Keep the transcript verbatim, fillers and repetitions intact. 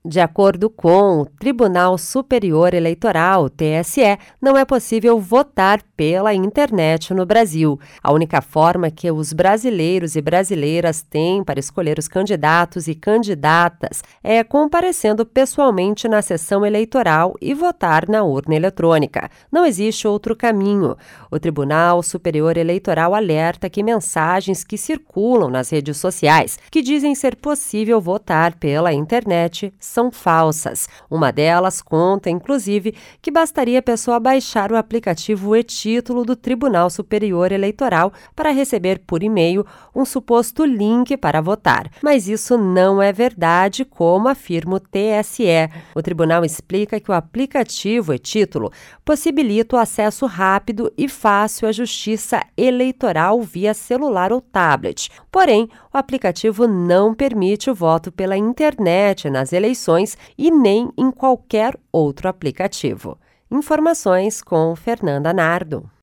De acordo com o Tribunal Superior Eleitoral, T S E, não é possível votar pela internet no Brasil. A única forma que os brasileiros e brasileiras têm para escolher os candidatos e candidatas é comparecendo pessoalmente na sessão eleitoral e votar na urna eletrônica. Não existe outro caminho. O Tribunal Superior Eleitoral alerta que mensagens que circulam nas redes sociais, que dizem ser possível votar pela internet, são falsas. Uma delas conta, inclusive, que bastaria a pessoa baixar o aplicativo e-Título do Tribunal Superior Eleitoral para receber por e-mail um suposto link para votar. Mas isso não é verdade, como afirma o T S E. O tribunal explica que o aplicativo e-Título possibilita o acesso rápido e fácil à justiça eleitoral via celular ou tablet. Porém, o aplicativo não permite o voto pela internet nas eleições e nem em qualquer outro aplicativo. Informações com Fernanda Nardo.